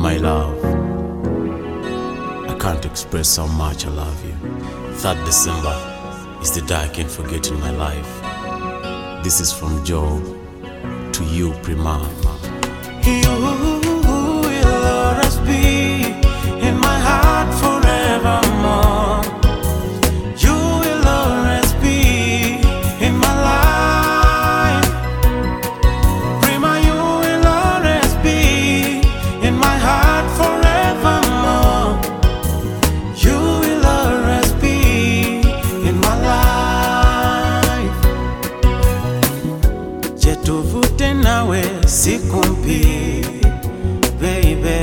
my love, I can't express how much I love you. 3rd December is the day I can't forget in my life. This is from Joe to you, Prima. You will always be in my heart forevermore. You will always be in my life. Prima, you will always be in my heart forevermore. You will always be in my life. Jetuvute nawe sikumpi, baby.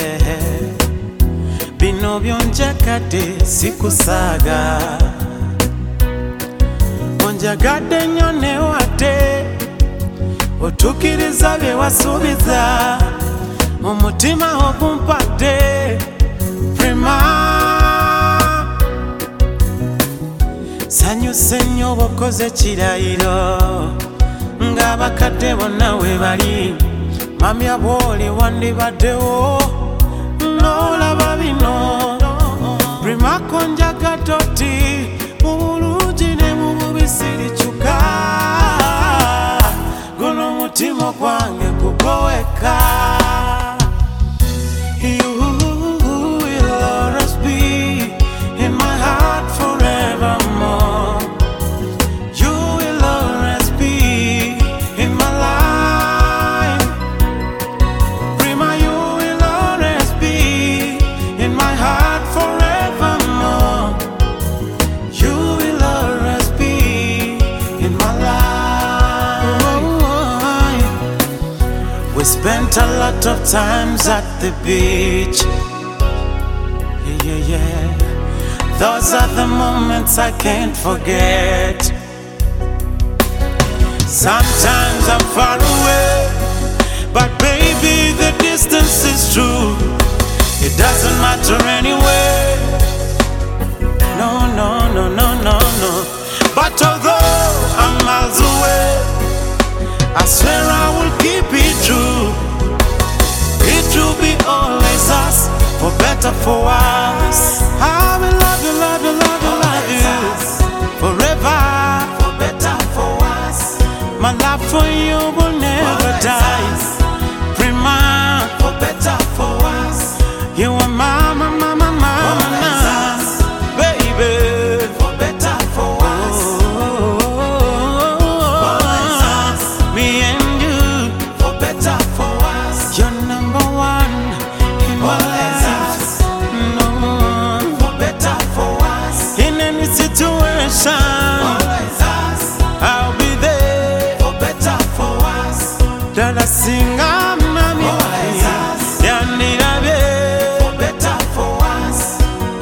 Bino byonjakade sikusaga, onjagadde nnyo ne wate otukiriza bye wasuubiza, omutima ogumpadde Prima. Sanyuse nnyo bokoze kirayiro ng'abakadde bonna we bali. Mami abwoli wandibaddewo n'olaba bino. Prima konjaga toti mu bulungi ne mu bubi sirikyuka. Guno omutima gwange gugoweka. You will always be in my heart forevermore. You will always be in my life. Prima, you will always be in my heart forevermore. You will always be in my life. We spent a lot of times at the beach. Yeah. Those are the moments I can't forget. Sometimes I'm far away, but baby, the distance is true. It doesn't matter anyway. No. But although I'm miles away, I swear I will keep it true. It will be always us, for better, for worse. I will love you forever, for better, for worse. My love for you will never die. Prima, for better, for worse. You are mama, baby, for better, for worse. Me and you, for better, for worse. You're number one in my life. No, for better, for worse. In any situation, I'll be there, for better, for worse. That I sing, I'm for better, for worse.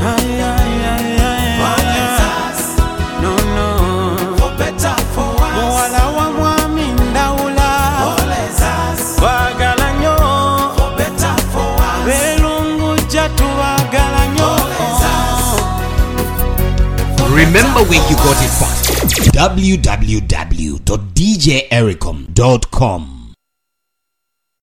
No, for better, for worse. Muwala wa mwami ndawula, wagala nnyo, for better, for worse. Belungu jatubagala nnyo. Remember where you got it from. www.djericom.com